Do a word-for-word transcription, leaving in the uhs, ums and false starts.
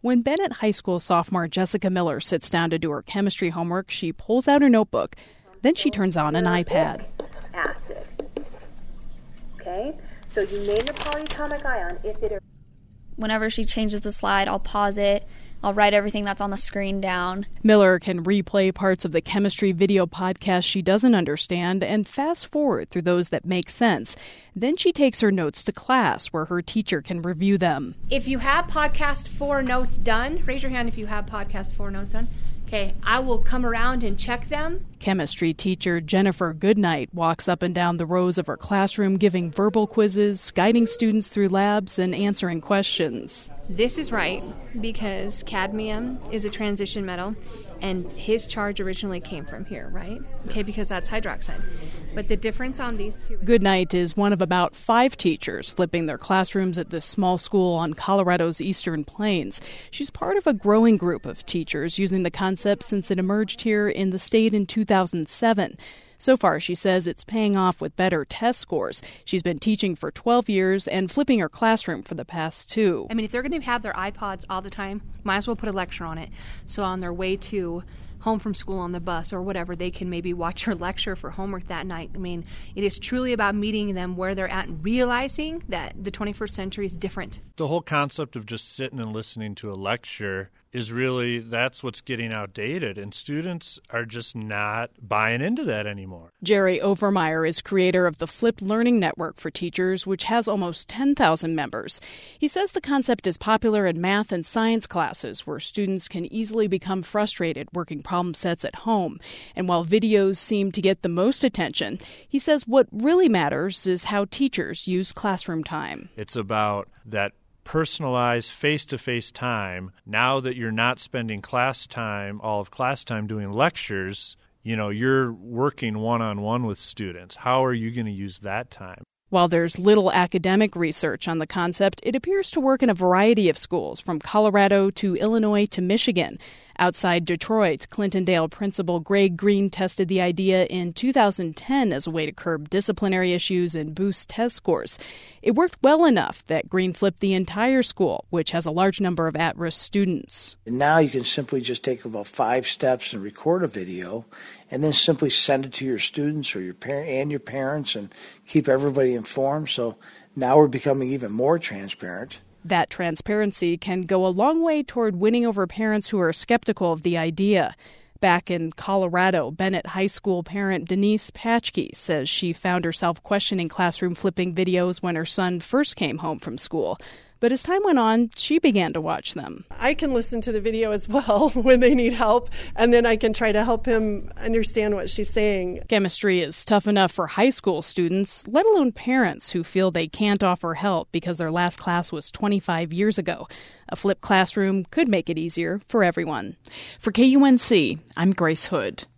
When Bennett High School sophomore Jessica Miller sits down to do her chemistry homework, she pulls out her notebook. Then she turns on an iPad. Acid. Okay? So you name the polyatomic ion if it... Whenever she changes the slide, I'll pause it. I'll write everything that's on the screen down. Miller can replay parts of the chemistry video podcast she doesn't understand and fast forward through those that make sense. Then she takes her notes to class where her teacher can review them. If you have podcast four notes done, raise your hand if you have podcast four notes done. Okay, I will come around and check them. Chemistry teacher Jennifer Goodnight walks up and down the rows of her classroom giving verbal quizzes, guiding students through labs, and answering questions. This is right because cadmium is a transition metal, and his charge originally came from here, right? Okay, because that's hydroxide. But the difference on these two... Goodnight is one of about five teachers flipping their classrooms at this small school on Colorado's Eastern Plains. She's part of a growing group of teachers using the concept since it emerged here in the state in two thousand seven. So far, she says it's paying off with better test scores. She's been teaching for twelve years and flipping her classroom for the past two. I mean, if they're going to have their iPods all the time, might as well put a lecture on it. So on their way to home from school on the bus or whatever, they can maybe watch your lecture for homework that night. I mean, it is truly about meeting them where they're at and realizing that the twenty-first century is different. The whole concept of just sitting and listening to a lecture is really, that's what's getting outdated, and students are just not buying into that anymore. Jerry Overmeyer is creator of the Flipped Learning Network for Teachers, which has almost ten thousand members. He says the concept is popular in math and science classes where students can easily become frustrated working problem sets at home. And while videos seem to get the most attention, he says what really matters is how teachers use classroom time. It's about that personalized face-to-face time. Now that you're not spending class time, all of class time doing lectures, you know, you're working one-on-one with students. How are you going to use that time? While there's little academic research on the concept, it appears to work in a variety of schools, from Colorado to Illinois to Michigan. Outside Detroit, Clintondale principal Greg Green tested the idea in two thousand ten as a way to curb disciplinary issues and boost test scores. It worked well enough that Green flipped the entire school, which has a large number of at-risk students. And now you can simply just take about five steps and record a video and then simply send it to your students or your parent and your parents and keep everybody informed. So now we're becoming even more transparent. That transparency can go a long way toward winning over parents who are skeptical of the idea. Back in Colorado, Bennett High School parent Denise Patchke says she found herself questioning classroom flipping videos when her son first came home from school. But as time went on, she began to watch them. I can listen to the video as well when they need help, and then I can try to help him understand what she's saying. Chemistry is tough enough for high school students, let alone parents who feel they can't offer help because their last class was twenty-five years ago. A flipped classroom could make it easier for everyone. For K U N C, I'm Grace Hood.